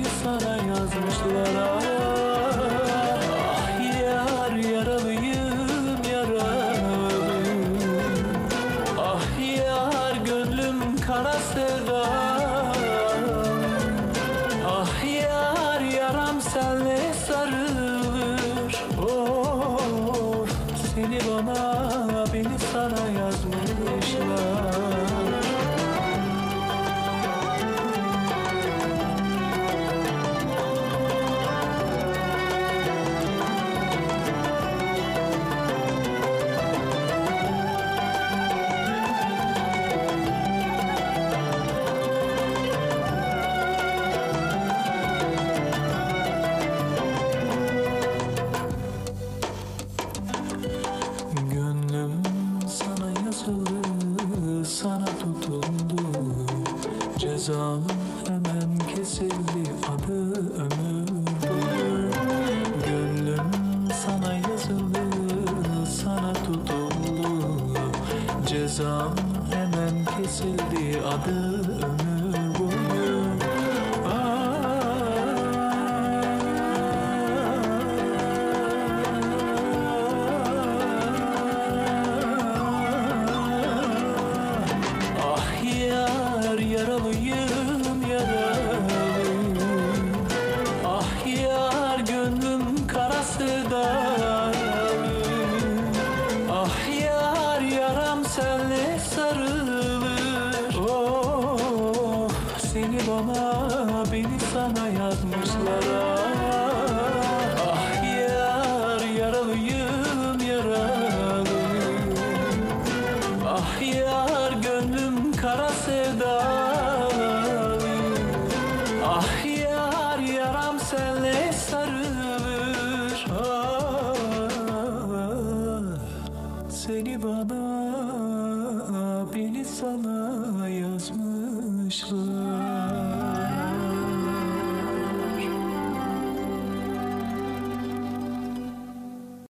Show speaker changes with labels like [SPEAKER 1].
[SPEAKER 1] sana yazmışlar. Ah yar yaralıyım yaralı. Ah yar gönlüm kara sevda. Ah yar yaram senle sarılır. Of seni bana beni sana yazmışlar. Gönlüm sana yazıldı, sana tutuldu. Cezam hemen kesildi, adı ömür boyu. Gönlüm sana yazıldı, sana tutuldu. Cezam hemen kesildi, adı ömür boyu. Yaralıyım yaralı. Ah yar gönlüm kara sevdalı. Ah yar yaram senle sarılır. Oh seni bana beni sana yazmışlar. Ah yar yaralıyım yaralı. Ah yar gönlüm kara sevdalı. Ah yar yaram senle sarılır. Ah, seni bana beni sana yazmışlar.